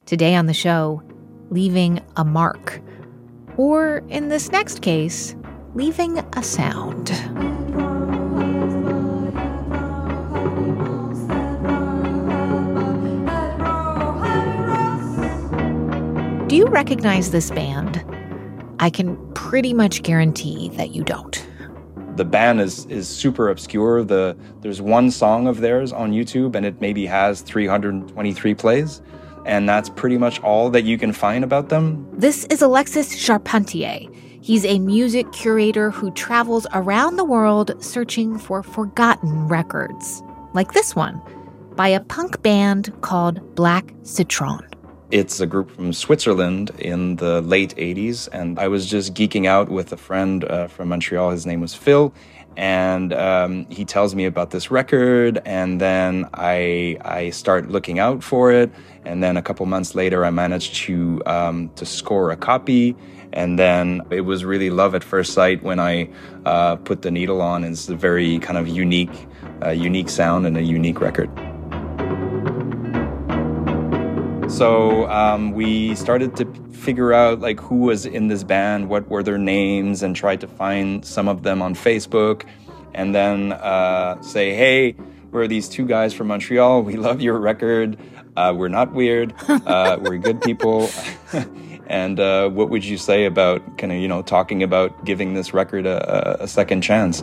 Today on the show, leaving a mark. Or in this next case, leaving a sound. Do you recognize this band? I can pretty much guarantee that you don't. The band is super obscure. There's one song of theirs on YouTube, and it maybe has 323 plays. And that's pretty much all that you can find about them. This is Alexis Charpentier. He's a music curator who travels around the world searching for forgotten records. Like this one, by a punk band called Black Citron. It's a group from Switzerland in the late 80s, and I was just geeking out with a friend from Montreal. His name was Phil, and he tells me about this record, and then I start looking out for it, and then a couple months later, I managed to score a copy, and then it was really love at first sight when I put the needle on. It's a very kind of unique sound and a unique record. So we started to figure out like who was in this band, what were their names, and tried to find some of them on Facebook, and then say, hey, we're these two guys from Montreal. We love your record. We're not weird. We're good people. And what would you say about kind of, talking about giving this record a second chance?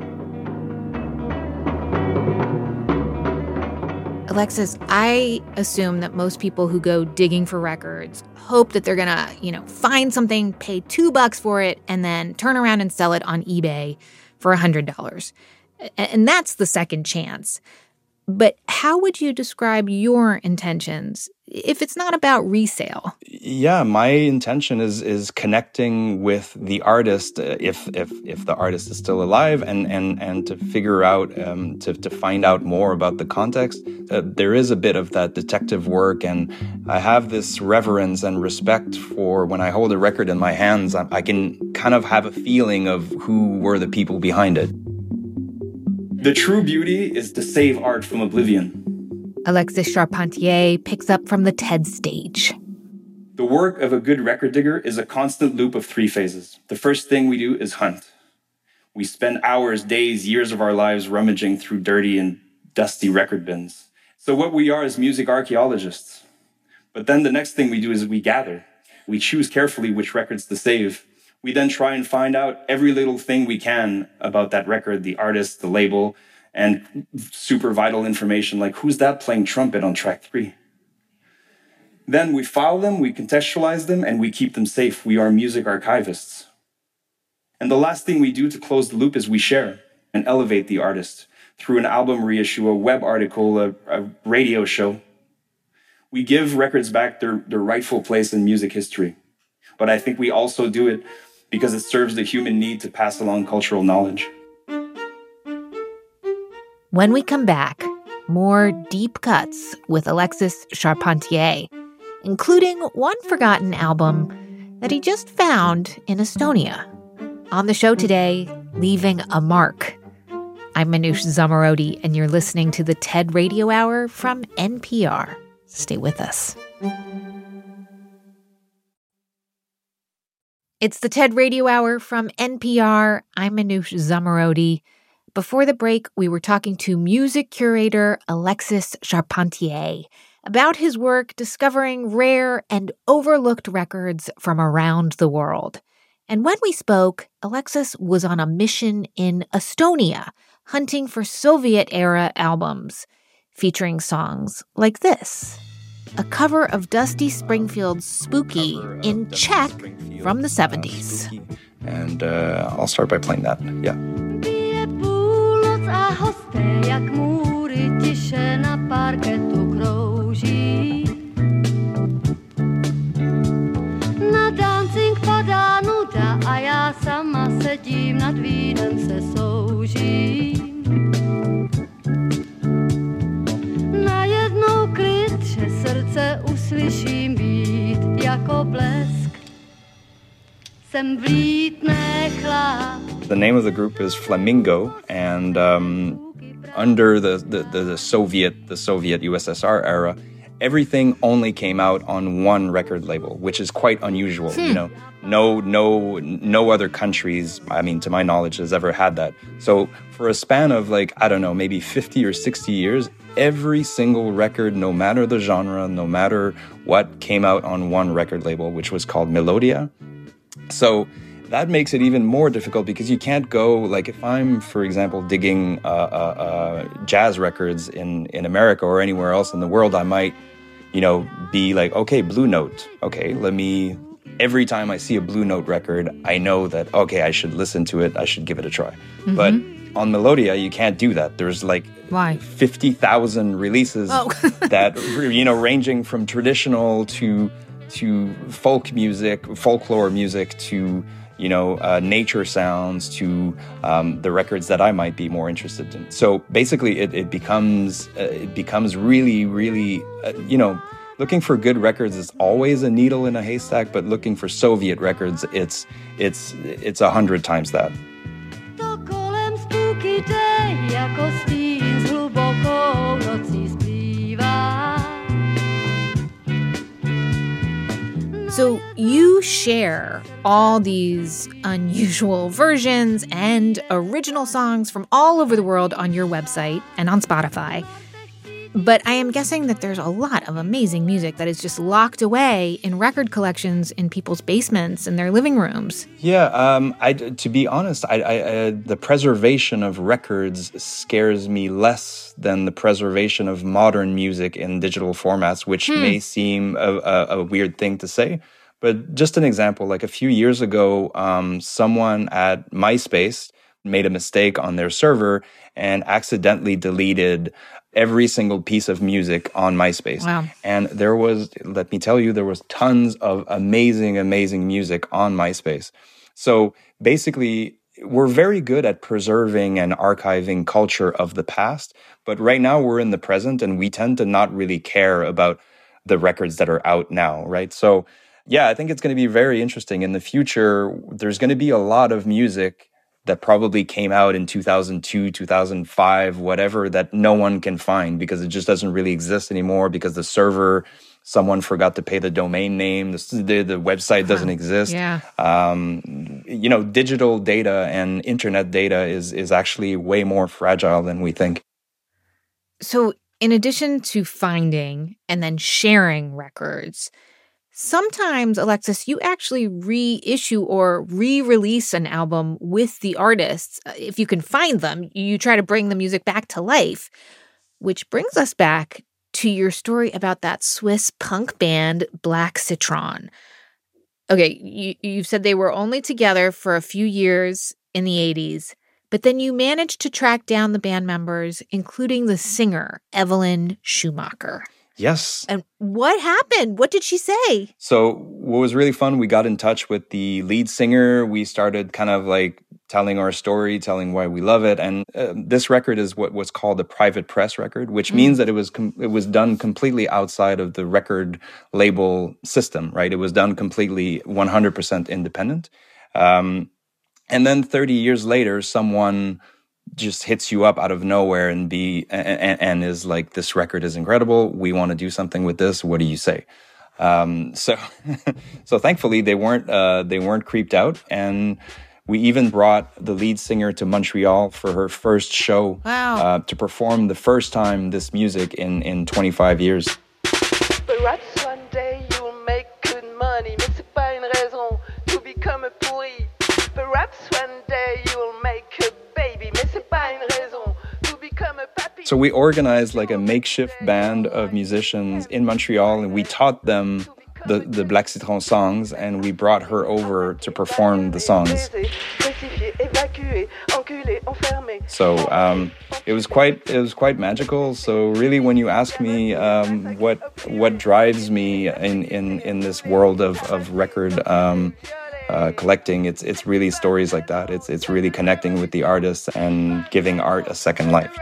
Alexis, I assume that most people who go digging for records hope that they're gonna, find something, pay $2 for it, and then turn around and sell it on eBay for $100. And that's the second chance. But how would you describe your intentions if it's not about resale? Yeah, my intention is connecting with the artist, if the artist is still alive, and to figure out, to find out more about the context. There is a bit of that detective work, and I have this reverence and respect for when I hold a record in my hands, I can kind of have a feeling of who were the people behind it. The true beauty is to save art from oblivion. Alexis Charpentier picks up from the TED stage. The work of a good record digger is a constant loop of 3 phases. The first thing we do is hunt. We spend hours, days, years of our lives rummaging through dirty and dusty record bins. So what we are is music archaeologists. But then the next thing we do is we gather. We choose carefully which records to save. We then try and find out every little thing we can about that record, the artist, the label, and super vital information like who's that playing trumpet on track 3. Then we file them, we contextualize them, and we keep them safe. We are music archivists. And the last thing we do to close the loop is we share and elevate the artist through an album reissue, a web article, a radio show. We give records back their rightful place in music history. But I think we also do it because it serves the human need to pass along cultural knowledge. When we come back, more deep cuts with Alexis Charpentier, including one forgotten album that he just found in Estonia. On the show today, Leaving a Mark. I'm Manoush Zomorodi, and you're listening to the TED Radio Hour from NPR. Stay with us. It's the TED Radio Hour from NPR. I'm Manoush Zomorodi. Before the break, we were talking to music curator Alexis Charpentier about his work discovering rare and overlooked records from around the world. And when we spoke, Alexis was on a mission in Estonia, hunting for Soviet-era albums, featuring songs like this. A cover of Dusty Springfield's Spooky in Czech from the 70s. And I'll start by playing that, yeah. A hosté, jak můry tiše na parketu krouží. Na dancing padá nuda a já sama sedím nad vínem se soužím. Najednou klid, že srdce uslyším být jako blesk. Sem vlítne chlad. The name of the group is Flamingo, and under the Soviet USSR era, everything only came out on one record label, which is quite unusual. You know, no other countries, I mean, to my knowledge, has ever had that. So for a span of like, I don't know, maybe 50 or 60 years, every single record, no matter the genre, no matter what, came out on one record label, which was called Melodia. So that makes it even more difficult because you can't go, like if I'm, for example, digging jazz records in America or anywhere else in the world, I might, you know, be like, okay, Blue Note. Okay, every time I see a Blue Note record, I know that, okay, I should listen to it, I should give it a try. Mm-hmm. But on Melodia, you can't do that. There's like 50,000 releases that, you know, ranging from traditional to folk music, folklore music, to, you know, nature sounds, to the records that I might be more interested in. So basically, it becomes really, really, you know, looking for good records is always a needle in a haystack, but looking for Soviet records, it's 100 times that. So you share all these unusual versions and original songs from all over the world on your website and on Spotify. But I am guessing that there's a lot of amazing music that is just locked away in record collections in people's basements and their living rooms. Yeah, to be honest, the preservation of records scares me less than the preservation of modern music in digital formats, which may seem a weird thing to say. But just an example, like a few years ago, someone at MySpace made a mistake on their server and accidentally deleted every single piece of music on MySpace. Wow. And there was, let me tell you, there was tons of amazing, amazing music on MySpace. So basically, we're very good at preserving and archiving culture of the past, but right now we're in the present and we tend to not really care about the records that are out now, right? So yeah, I think it's going to be very interesting. In the future, there's going to be a lot of music that probably came out in 2002, 2005, whatever, that no one can find because it just doesn't really exist anymore because the server, someone forgot to pay the domain name, the website doesn't exist. Yeah. You know, digital data and internet data is actually way more fragile than we think. So in addition to finding and then sharing records, sometimes, Alexis, you actually reissue or re-release an album with the artists. If you can find them, you try to bring the music back to life, which brings us back to your story about that Swiss punk band, Black Citron. Okay, you've said they were only together for a few years in the 80s, but then you managed to track down the band members, including the singer, Evelyn Schumacher. Yes. And what happened? What did she say? So what was really fun, we got in touch with the lead singer. We started kind of like telling our story, telling why we love it. And this record is what was called a private press record, which means that it was done completely outside of the record label system, right? It was done completely 100% independent. And then 30 years later, someone just hits you up out of nowhere and is like, this record is incredible. We want to do something with this. What do you say? So thankfully they weren't creeped out. And we even brought the lead singer to Montreal for her first show. Wow. To perform the first time this music in 25 years. Perhaps one day you'll make good money, mais c'est pas une raison to become a pourri. Perhaps one day you'll make a baby, mais c'est pas une raison to become a papi. So we organized like a makeshift band of musicians in Montreal, and we taught them the Black Citron songs, and we brought her over to perform the songs. So it was quite magical. So really, when you ask me what drives me in this world of record collecting, it's really stories like that. It's really connecting with the artists and giving art a second life.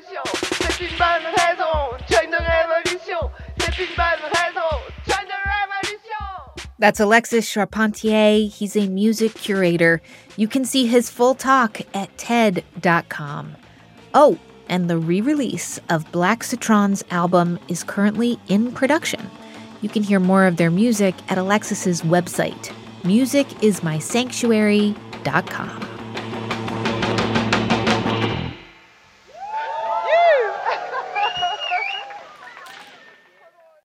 That's Alexis Charpentier. He's a music curator. You can see his full talk at TED.com. Oh, and the re-release of Black Citron's album is currently in production. You can hear more of their music at Alexis's website, musicismysanctuary.com.